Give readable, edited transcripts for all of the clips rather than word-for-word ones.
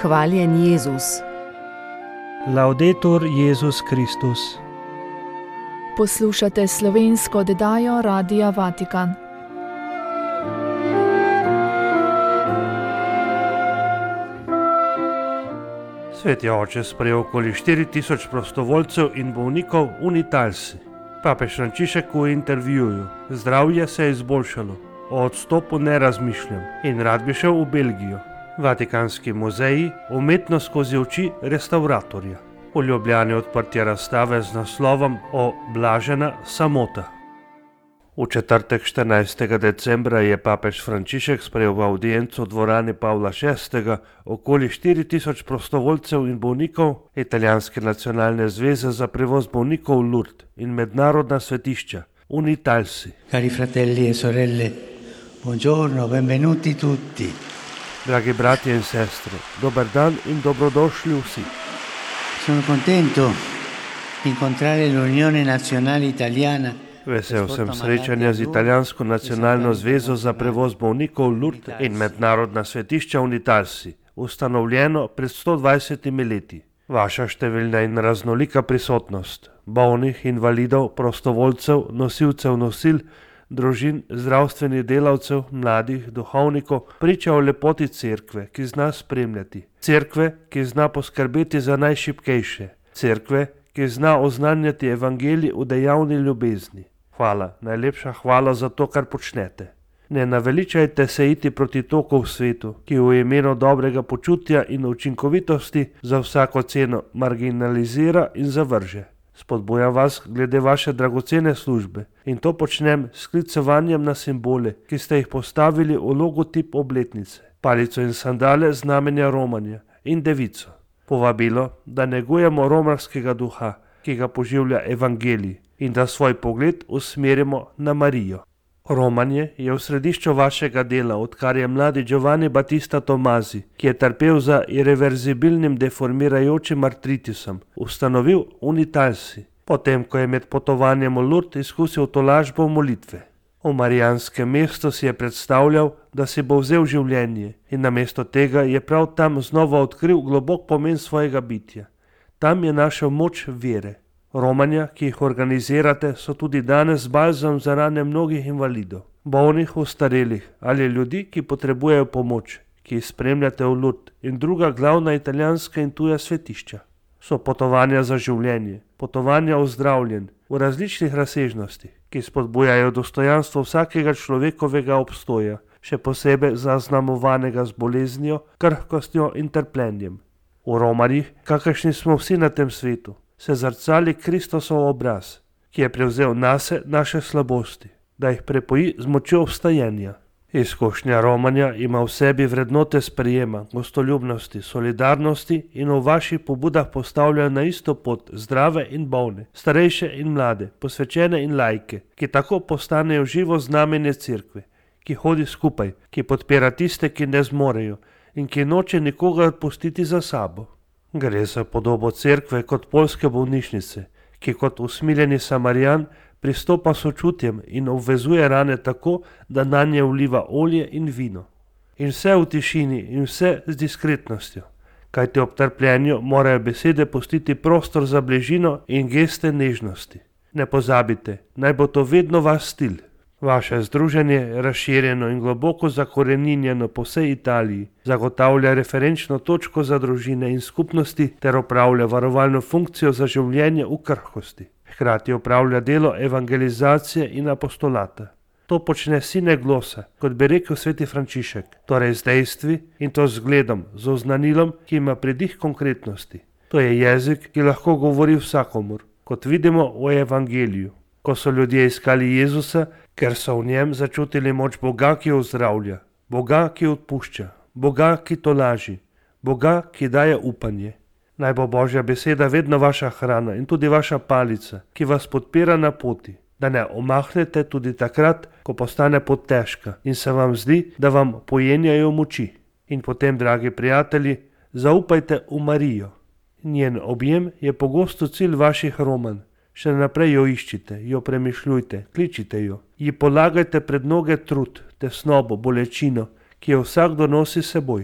Hvaljen Jezus. Laudetur Jezus Kristus. Poslušate slovensko oddajo Radia Vatikan. Sveti oče sprejel okoli 4000 prostovoljcev in bolnikov Unitalsi. Papež Frančišek v intervjuju: zdravje se je izboljšalo, o odstopu ne razmišljam in rad bi šel v Belgijo. Vatikanski muzeji, umetnost skozi oči restavratorja. V Ljubljani odprtje razstave z naslovom O blažena samota. V četrtek 14. decembra je papež Frančišek sprejel v avdiencu v dvorani Pavla VI. Okoli 4000 prostovoljcev in bolnikov Italijanske nacionalne zveze za prevoz bolnikov Lourdes in mednarodna svetišča Unitalsi. Cari fratelli e sorelle, buongiorno, benvenuti tutti. Dragi bratje in sestre, dober dan in dobrodošli vsi. Sono contento di incontrare l'Unione Nazionale Italiana. Vesel sem srečanja z Italijansko nacionalno zvezo za prevoz bolnikov Lourdes in mednarodna svetišča Unitalsi, ustanovljeno pred 120 leti. Vaša številna in raznolika prisotnost bolnih, invalidov, prostovoljcev, nosilcev nosil, družin, zdravstvenih delavcev, mladih, duhovnikov priča o lepoti cerkve, ki zna spremljati. Cerkve, ki zna poskrbeti za najšibkejše. Cerkve, ki zna oznanjati evangelij v dejavni ljubezni. Hvala, najlepša hvala za to, kar počnete. Ne naveličajte se iti proti toku v svetu, ki v imenu dobrega počutja in učinkovitosti za vsako ceno marginalizira in zavrže. Spodbujam vas glede vaše dragocene službe in to počnem s sklicovanjem na simbole, ki ste jih postavili v logotip obletnice, palico in sandale znamenja romanja in devico. Povabilo, da negujemo romarskega duha, ki ga poživlja evangelij, in da svoj pogled usmerimo na Marijo. Romanje je v središču vašega dela, odkar je mladi Giovanni Battista Tomasi, ki je trpel za irreverzibilnim deformirajočim artritisom, ustanovil Unitalsi, potem ko je med potovanjem v Lourdes izkusil tolažbo molitve. V marijanskem mestu si je predstavljal, da si bo vzel življenje in namesto tega je prav tam znova odkril globok pomen svojega bitja. Tam je našel moč vere. Romanja, ki jih organizirate, so tudi danes balzam za rane mnogih invalidov, bolnih, ostarelih ali ljudi, ki potrebujejo pomoč, ki jih spremljate v Lourdes in druga glavna italijanska in tuja svetišča. So potovanja za življenje, potovanja v zdravljenje v različnih razsežnostih, ki spodbujajo dostojanstvo vsakega človekovega obstoja, še posebej zaznamovanega z boleznijo, krhkostjo in trpljenjem. V romarjih, kakršni smo vsi na tem svetu, se zrcali Kristosov obraz, ki je prevzel nase naše slabosti, da jih prepoji z močjo vstajenja. Izkušnja romanja ima v sebi vrednote sprejema, gostoljubnosti, solidarnosti in v vaših pobudah postavlja na isto pot zdrave in bolne, starejše in mlade, posvečene in laike, ki tako postanejo živo znamenje cerkve, ki hodi skupaj, ki podpira tiste, ki ne zmorejo in ki noče nikogar pustiti za sabo. Gre za podobo cerkve kot poljske bolnišnice, ki kot usmiljeni Samarijan pristopa sočutjem in obvezuje rane tako, da nanje vliva olje in vino. In vse v tišini in vse z diskretnostjo, kajti ob trpljenju morajo besede pustiti prostor za bližino in geste nežnosti. Ne pozabite, naj bo to vedno vaš stil. Vaše združenje, razširjeno in globoko zakoreninjeno po vsej Italiji, zagotavlja referenčno točko za družine in skupnosti ter opravlja varovalno funkcijo za življenje v krhkosti. Hkrati opravlja delo evangelizacije in apostolata. To počne sine glosa, kot bi rekel sveti Frančišek, torej z dejstvi in to z zgledom, z oznanilom, ki ima pridih konkretnosti. To je jezik, ki lahko govori vsakomur, kot vidimo v evangeliju. Ko so ljudje iskali Jezusa, ker so v njem začutili moč Boga, ki ozdravlja, Boga, ki odpušča, Boga, ki tolaži, Boga, ki daje upanje. Naj bo Božja beseda vedno vaša hrana in tudi vaša palica, ki vas podpira na poti, da ne omahnete tudi takrat, ko postane pot težka in se vam zdi, da vam pojenjajo moči. In potem, dragi prijatelji, zaupajte v Marijo. Njen objem je pogosto cilj vaših romanj. Še naprej jo iščite, jo premišljujte, kličite jo. Ji polagajte pred noge trud, tesnobo, bolečino, ki jo vsakdo nosi s seboj.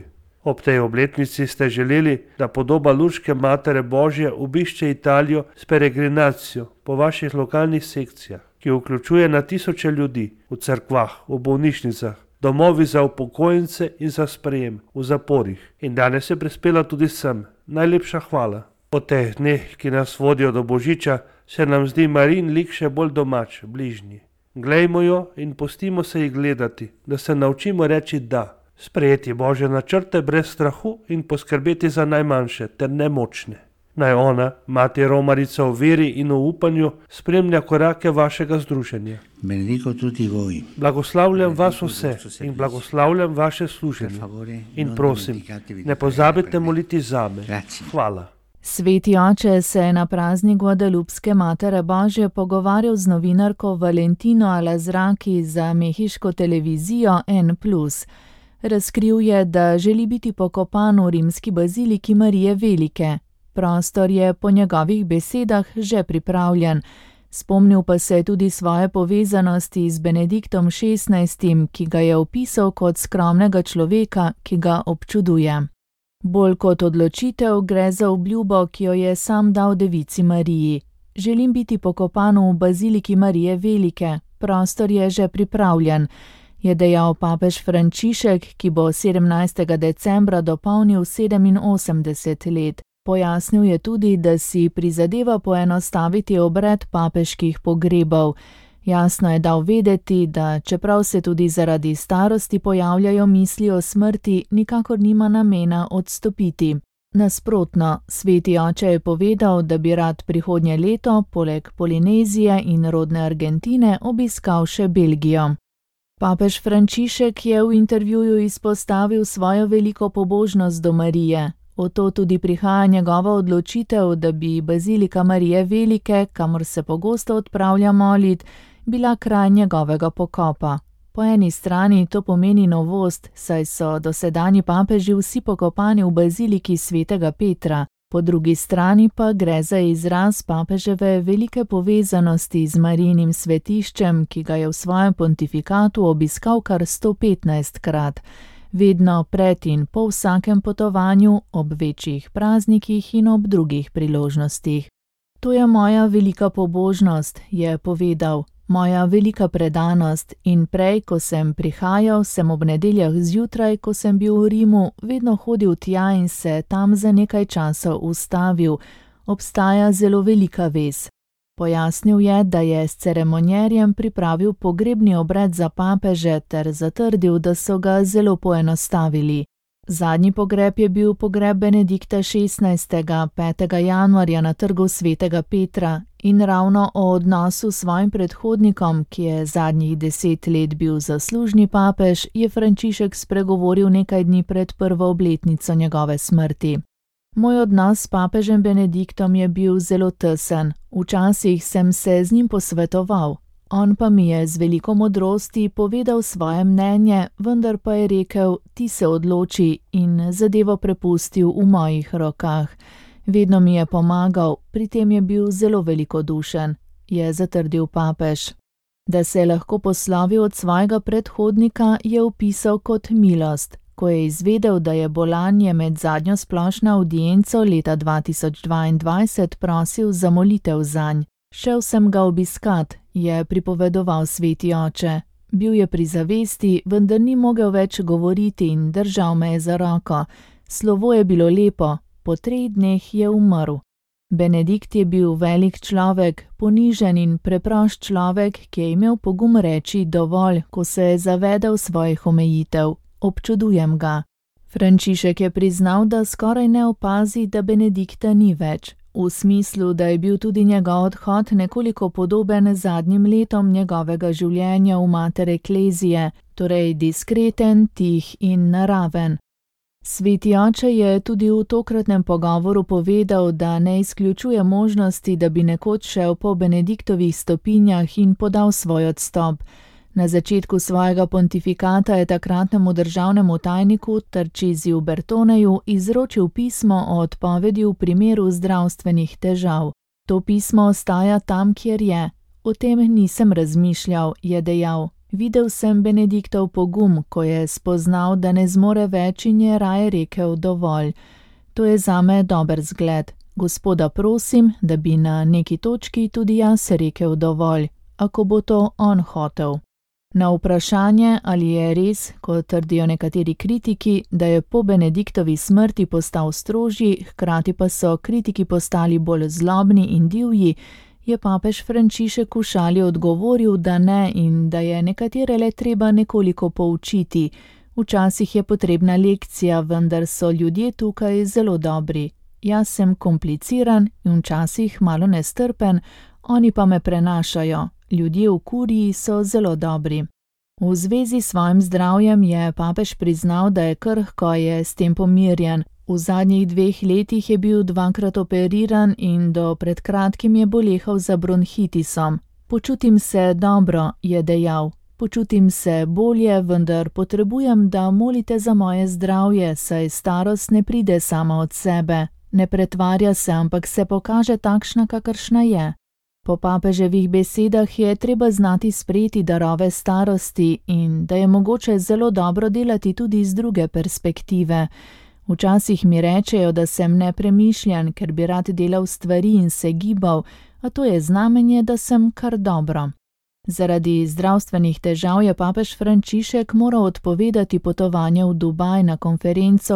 Ob tej obletnici ste želeli, da podoba Lurške Matere Božje obišče Italijo s peregrinacijo po vaših lokalnih sekcijah, ki vključuje na tisoče ljudi v cerkvah, v bolnišnicah, domovi za upokojence in za sprejem, v zaporih. In danes je prispela tudi sem. Najlepša hvala. Po teh dneh, ki nas vodijo do Božiča, se nam zdi Marijin lik še bolj domač, bližnji. Glejmo jo in pustimo se ji gledati, da se naučimo reči da. Sprejeti Božje načrte brez strahu in poskrbeti za najmanjše ter nemočne. Naj ona, Mati Romarica v veri in v upanju, spremlja korake vašega združenja. Benedico tutti voi. Blagoslavljam vas vse in blagoslavljam vaše služenje. In prosim, ne pozabite moliti zame. Hvala. Sveti oče se je na praznik Guadalupske Matere Božje pogovarjal z novinarko Valentino Alazraki za mehiško televizijo N+. Razkril je, da želi biti pokopan v rimski baziliki Marije Velike. Prostor je po njegovih besedah že pripravljen. Spomnil pa se je tudi svoje povezanosti z Benediktom XVI., ki ga je opisal kot skromnega človeka, ki ga občuduje. Bolj kot odločitev gre za obljubo, ki jo je sam dal Devici Mariji. Želim biti pokopan v baziliki Marije Velike. Prostor je že pripravljen, je dejal papež Frančišek, ki bo 17. decembra dopolnil 87 let. Pojasnil je tudi, da si prizadeva poenostaviti obred papeških pogrebov. Jasno je dal vedeti, da čeprav se tudi zaradi starosti pojavljajo misli o smrti, nikakor nima namena odstopiti. Nasprotno, sveti oče je povedal, da bi rad prihodnje leto, poleg Polinezije in rodne Argentine, obiskal še Belgijo. Papež Frančišek je v intervjuju izpostavil svojo veliko pobožnost do Marije. O to tudi prihaja njegova odločitev, da bi bazilika Marije Velike, kamor se pogosto odpravlja molit, bila kraj njegovega pokopa. Po eni strani to pomeni novost, saj so dosedanji papeži vsi pokopani v baziliki svetega Petra, po drugi strani pa gre za izraz papeževe velike povezanosti z Marijinim svetiščem, ki ga je v svojem pontifikatu obiskal kar 115-krat. Vedno pred in po vsakem potovanju, ob večjih praznikih in ob drugih priložnostih. To je moja velika pobožnost, je povedal, moja velika predanost in prej, ko sem prihajal, sem ob nedeljah zjutraj, ko sem bil v Rimu, vedno hodil tja in se tam za nekaj časa ustavil. Obstaja zelo velika vez. Pojasnil je, da je s ceremonjerjem pripravil pogrebni obred za papeže ter zatrdil, da so ga zelo poenostavili. Zadnji pogreb je bil pogreb Benedikta XVI. 5. januarja na trgu svetega Petra in ravno o odnosu s svojim predhodnikom, ki je zadnjih 10 let bil zaslužni papež, je Frančišek spregovoril nekaj dni pred prvo obletnico njegove smrti. Moj odnos s papežem Benediktom je bil zelo tesen. Včasih sem se z njim posvetoval. On pa mi je z veliko modrosti povedal svoje mnenje, vendar pa je rekel, ti se odloči in zadevo prepustil v mojih rokah. Vedno mi je pomagal, pri tem je bil zelo velikodušen, je zatrdil papež. Da se je lahko poslovil od svojega predhodnika, je opisal kot milost. Ko je izvedel, da je bolan, je med zadnjo splošno avdienco leta 2022 prosil za molitev zanj. Šel sem ga obiskat, je pripovedoval sveti oče. Bil je pri zavesti, vendar ni mogel več govoriti in držal me je za roko. Slovo je bilo lepo, po 3 dneh je umrl. Benedikt je bil velik človek, ponižen in preprost človek, ki je imel pogum reči dovolj, ko se je zavedel svojih omejitev. Občudujem ga. Frančišek je priznal, da skoraj ne opazi, da Benedikta ni več. V smislu, da je bil tudi njegov odhod nekoliko podoben zadnjim letom njegovega življenja v mater eklezije, torej diskreten, tih in naraven. Sveti oče je tudi v tokratnem pogovoru povedal, da ne izključuje možnosti, da bi nekoč šel po Benediktovih stopinjah in podal svoj odstop. Na začetku svojega pontifikata je takratnemu državnemu tajniku Tarčiziju Bertoneju izročil pismo o odpovedi v primeru zdravstvenih težav. To pismo ostaja tam, kjer je. O tem nisem razmišljal, je dejal. Videl sem Benediktov pogum, ko je spoznal, da ne zmore več in je raje rekel dovolj. To je zame dober zgled. Gospoda prosim, da bi na neki točki tudi jaz rekel dovolj, ako bo to on hotel. Na vprašanje, ali je res, ko trdijo nekateri kritiki, da je po Benediktovi smrti postal strožji, hkrati pa so kritiki postali bolj zlobni in divji, je papež Frančišek v šali odgovoril, da ne in da je nekatere le treba nekoliko poučiti. Včasih je potrebna lekcija, vendar so ljudje tukaj zelo dobri. Jaz sem kompliciran in včasih malo nestrpen, oni pa me prenašajo. Ljudje v kuriji so zelo dobri. V zvezi s svojim zdravjem je papež priznal, da je krhko, je s tem pomirjen. V zadnjih 2 letih je bil 2-krat operiran in do pred kratkim je bolehal za bronhitisom. Počutim se dobro, je dejal. Počutim se bolje, vendar potrebujem, da molite za moje zdravje, saj starost ne pride sama od sebe. Ne pretvarja se, ampak se pokaže takšna, kakršna je. Po papeževih besedah je treba znati sprejeti darove starosti in da je mogoče zelo dobro delati tudi iz druge perspektive. Včasih mi rečejo, da sem nepremišljen, ker bi rad delal stvari in se gibal, a to je znamenje, da sem kar dobro. Zaradi zdravstvenih težav je papež Frančišek moral odpovedati potovanje v Dubaj na konferenco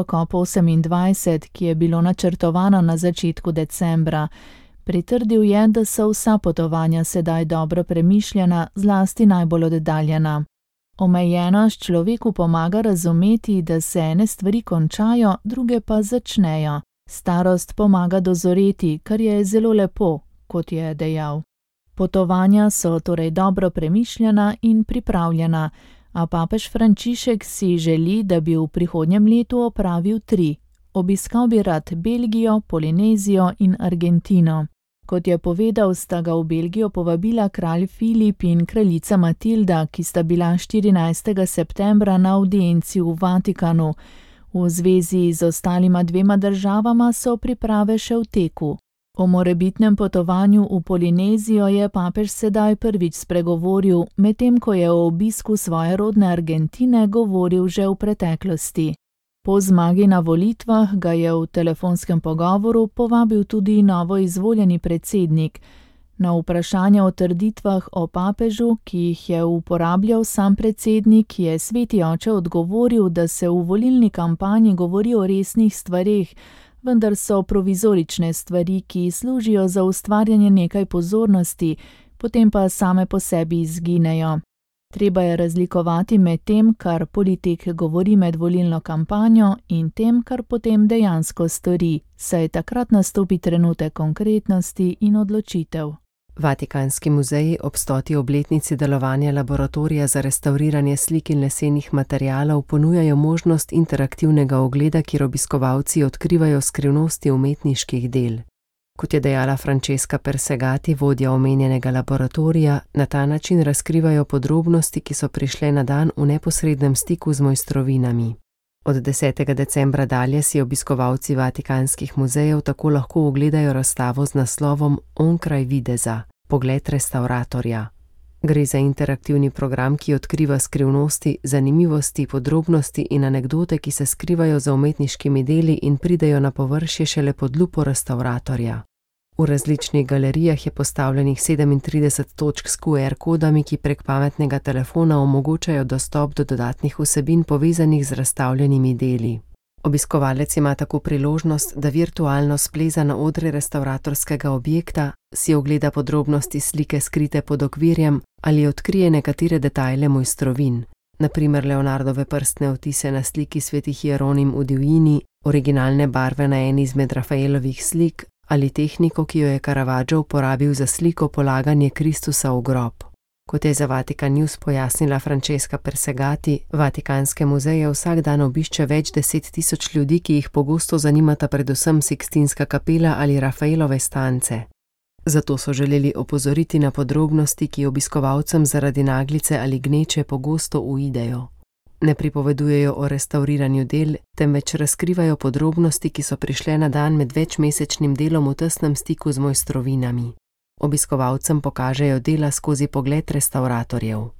COP28, ki je bilo načrtovano na začetku decembra. Pritrdil je, da so vsa potovanja sedaj dobro premišljena, zlasti najbolj oddaljena. Omejenost človeku pomaga razumeti, da se ene stvari končajo, druge pa začnejo. Starost pomaga dozoreti, kar je zelo lepo, kot je dejal. Potovanja so torej dobro premišljena in pripravljena, a papež Frančišek si želi, da bi v prihodnjem letu opravil 3. Obiskal bi rad Belgijo, Polinezijo in Argentino. Kot je povedal, sta ga v Belgijo povabila kralj Filip in kraljica Matilda, ki sta bila 14. septembra na avdienci v Vatikanu. V zvezi z ostalima 2 državama so priprave še v teku. O morebitnem potovanju v Polinezijo je papež sedaj prvič spregovoril, medtem ko je o obisku svoje rodne Argentine govoril že v preteklosti. Po zmagi na volitvah ga je v telefonskem pogovoru povabil tudi novo izvoljeni predsednik. Na vprašanje o trditvah o papežu, ki jih je uporabljal sam predsednik, je sveti oče odgovoril, da se v volilni kampanji govori o resnih stvareh, vendar so provizorične stvari, ki služijo za ustvarjanje nekaj pozornosti, potem pa same po sebi izginejo. Treba je razlikovati med tem, kar politik govori med volilno kampanjo in tem, kar potem dejansko stori, saj takrat nastopi trenutek konkretnosti in odločitev. Vatikanski muzeji ob 100. obletnici delovanja laboratorija za restavriranje slik in lesenih materialov ponujajo možnost interaktivnega ogleda, kjer obiskovalci odkrivajo skrivnosti umetniških del. Kot je dejala Francesca Persegati, vodja omenjenega laboratorija, na ta način razkrivajo podrobnosti, ki so prišle na dan v neposrednem stiku z mojstrovinami. Od 10. decembra dalje si obiskovalci vatikanskih muzejev tako lahko ogledajo razstavo z naslovom Onkraj videza, pogled restavratorja. Gre za interaktivni program, ki odkriva skrivnosti, zanimivosti, podrobnosti in anekdote, ki se skrivajo za umetniškimi deli in pridejo na površje šele pod lupo restavratorja. V različnih galerijah je postavljenih 37 točk s QR kodami, ki prek pametnega telefona omogočajo dostop do dodatnih vsebin povezanih z razstavljenimi deli. Obiskovalec ima tako priložnost, da virtualno spleza na odre restavratorskega objekta, si ogleda podrobnosti slike skrite pod okvirjem ali odkrije nekatere detajle mojstrovin, na primer Leonardove prstne odtise na sliki Svetih Hieronim v divjini, originalne barve na eni izmed Rafaelovih slik ali tehniko, ki jo je Caravaggio uporabil za sliko Polaganje Kristusa v grob. Kot je za Vatikan News pojasnila Francesca Persegati, vatikanske muzeje vsak dan obišče več 10.000 ljudi, ki jih pogosto zanimata predvsem Sikstinska kapela ali Rafaelove stance. Zato so želeli opozoriti na podrobnosti, ki obiskovalcem zaradi naglice ali gneče pogosto uidejo. Ne pripovedujejo o restavriranju del, temveč razkrivajo podrobnosti, ki so prišle na dan med večmesečnim delom v tesnem stiku z mojstrovinami. Obiskovalcem pokažejo dela skozi pogled restavratorjev.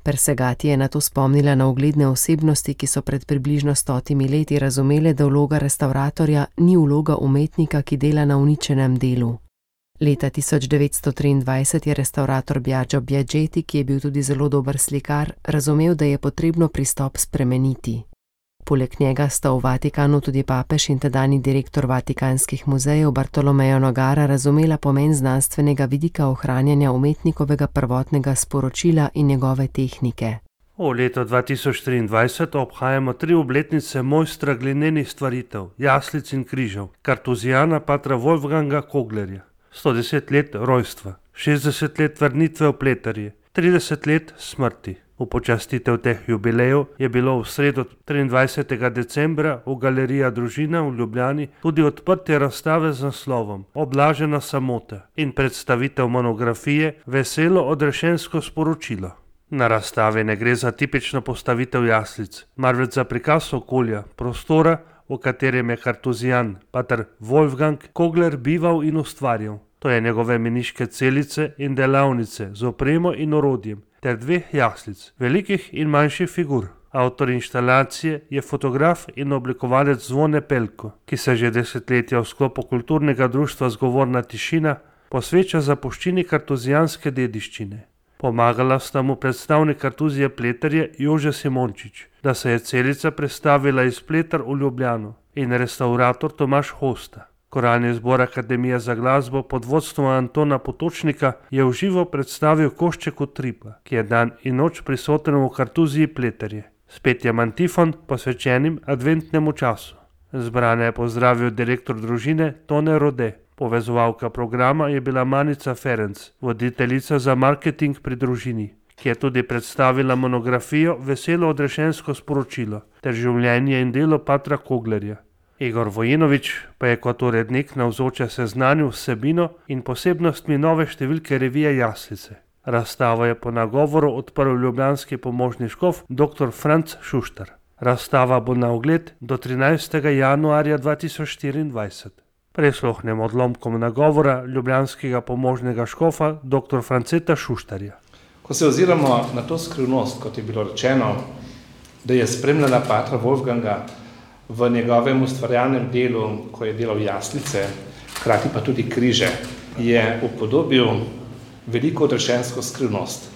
Persegati je nato spomnila na ugledne osebnosti, ki so pred približno 100 leti razumele, da vloga restavratorja ni vloga umetnika, ki dela na uničenem delu. Leta 1923 je restavrator Biagio Biagetti, ki je bil tudi zelo dober slikar, razumel, da je potrebno pristop spremeniti. Poleg njega sta v Vatikanu tudi papež in tedanji direktor Vatikanskih muzejev Bartolomeo Nogara razumela pomen znanstvenega vidika ohranjanja umetnikovega prvotnega sporočila in njegove tehnike. V letu 2023 obhajamo 3 obletnice mojstra glinenih stvaritev, jaslic in križev, kartuzijana patra Wolfganga Koglerja. 110 let rojstva, 60 let vrnitve v Pleterje, 30 let smrti. V počastitev teh jubilejev je bilo v sredo 23. decembra v Galerija Družina v Ljubljani tudi odprtje razstave z naslovom Oblažena samota in predstavitev monografije Veselo odrešensko sporočilo. Na razstavi ne gre za tipično postavitev jaslic, marveč za prikaz okolja, prostora, v katerem je kartuzijan pater Wolfgang Kogler bival in ustvarjal. To je njegove meniške celice in delavnice z opremo in orodjem, ter 2 jaslic, velikih in manjših figur. Avtor inštalacije je fotograf in oblikovalec Zvone Pelko, ki se že desetletja v sklopu kulturnega društva Zgovorna tišina posveča zapuščini kartuzijanske dediščine. Pomagala sta mu predstavnik Kartuzije Pleterje Jože Simončič, da se je celica prestavila iz Pleter v Ljubljano, in restaurator Tomaž Hosta. Koralni zbor Akademije za glasbo pod vodstvom Antona Potočnika je v živo predstavil košček utripa, ki je dan in noč prisoten v Kartuziji Pleterje. Spet je antifon posvečenim adventnemu času. Zbrane je pozdravil direktor družine Tone Rode. Povezovalka programa je bila Manica Ferenc, voditeljica za marketing pri družini, ki je tudi predstavila monografijo Veselo odrešensko sporočilo ter življenje in delo patra Koglerja. Igor Vojinović pa je kot urednik navzoče seznanil vsebino in posebnostmi nove številke revije Jaslice. Razstavo je po nagovoru odprl ljubljanski pomožni škof dr. Franc Šuštar. Razstava bo na ogled do 13. januarja 2024. Prisluhnemo odlomkom nagovora ljubljanskega pomožnega škofa dr. Franceta Šuštarja. Ko se oziramo na to skrivnost, kot je bilo rečeno, da je spremljala patra Wolfganga v njegovem ustvarjalnem delu, ko je delal jaslice, hkrati pa tudi križe, je upodobil veliko odrešensko skrivnost.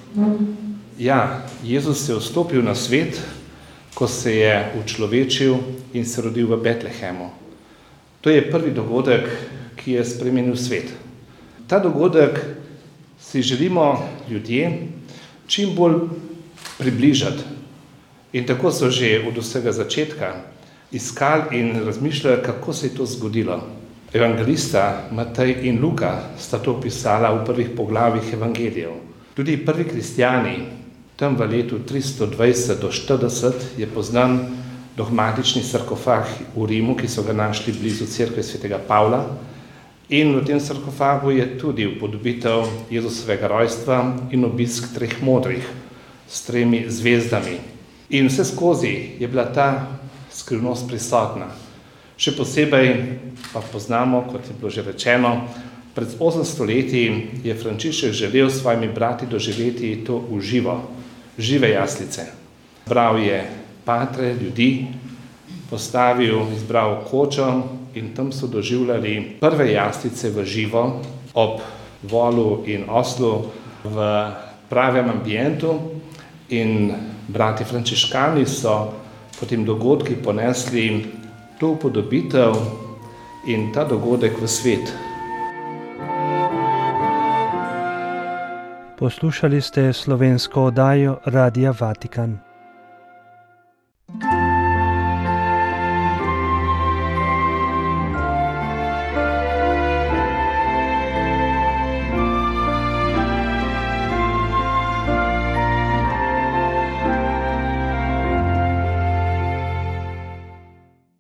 Ja, Jezus je vstopil na svet, ko se je učlovečil in se rodil v Betlehemu. To je prvi dogodek, ki je spremenil svet. Ta dogodek si želimo ljudje čim bolj približati. In tako so že od vsega začetka iskali in razmišljali, kako se je to zgodilo. Evangelista Matej in Luka sta to pisala v prvih poglavjih evangelijev. Tudi prvi kristjani, tam v letu 320 do 40, je poznan dogmatični sarkofag v Rimu, ki so ga našli blizu cerkve svetega Pavla. In v tem sarkofagu je tudi upodobitev Jezusovega rojstva in obisk 3 modrih s 3 zvezdami. In vse skozi je bila ta skrivnost prisotna. Še posebej pa poznamo, kot je bilo že rečeno, pred 800 leti je Frančišek želel s svojimi brati doživeti to v živo, žive jaslice. Bral je patre, ljudi, izbral kočo in tam so doživljali prve jaslice v živo, ob volu in oslu, v pravem ambientu, in brati frančiškani so po tem dogodki ponesli to upodobitev in ta dogodek v svet. Poslušali ste slovensko oddajo Radia Vatikan.